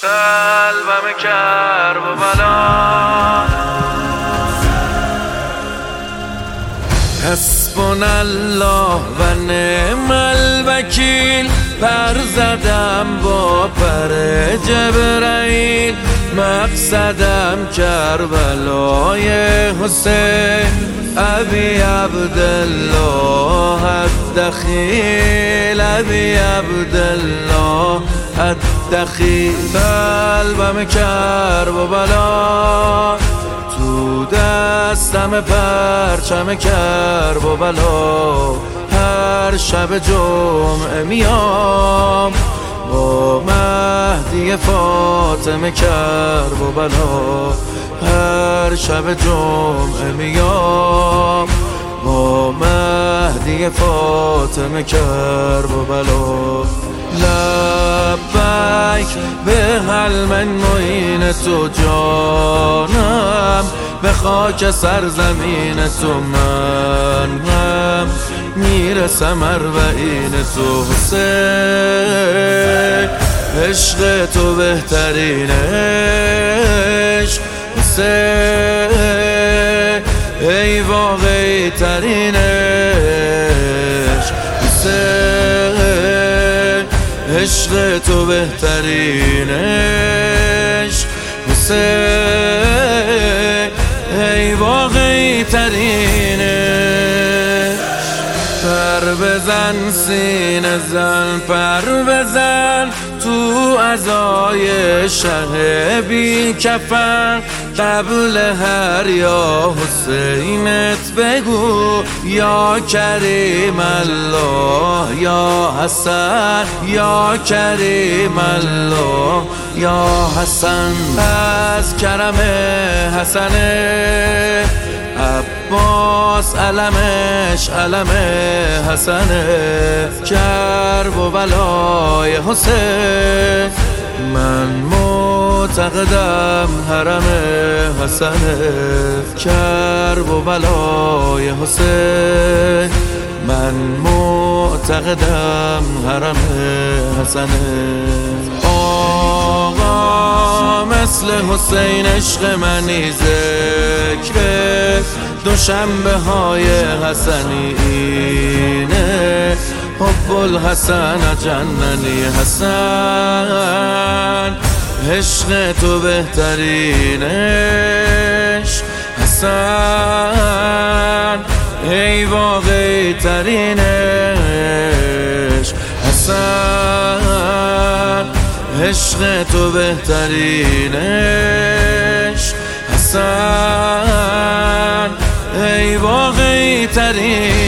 قلبم کرب و بلا. حسبنا الله و نعم الوکیل، پر زدم با پر جبرائیل، مقصدم کربلای حسین، ابی عبدالله الدخیل، ابی عبدالله الدخیل. قلبم کرب و بلا، تو دستم پرچم کرب و بلا. هر شب جمعه میام با مهدی فاطمه کرب و بلا. هر شب جمعه میام با مهدی فاطمه کرب و بلا. لبیک به هل من معین تو جانم، به خاک سرزمین تو من هم میرسم اربعین تو حسین. عشق تو بهترین عشق حسین، ای واقعی ترین عشق حسین. عشق تو بهترین عشق حسین، ای واقعی ترین عشق. پر بزن سینه زن، پر بزن تو عزای شه بی کفن. قبل هر یا حسینت بگو یا کریم الله یا حسن، یا کریم الله یا حسن. از کرم حسن عباس علمش علم حسنه، کرب و بلای حسین. من معتقدم حرم حسنه، کرب و بلای حسین. من معتقدم حرم حسنه. آقا مثل حسین عشق منی ذکر دوشنبه های حسنی اینه. حب الحسن جننی حسن، عشق تو بهترین عشق حسن، ای واقعی ترین عشق حسن. عشق تو بهترین عشق حسن، ای واقعی ترین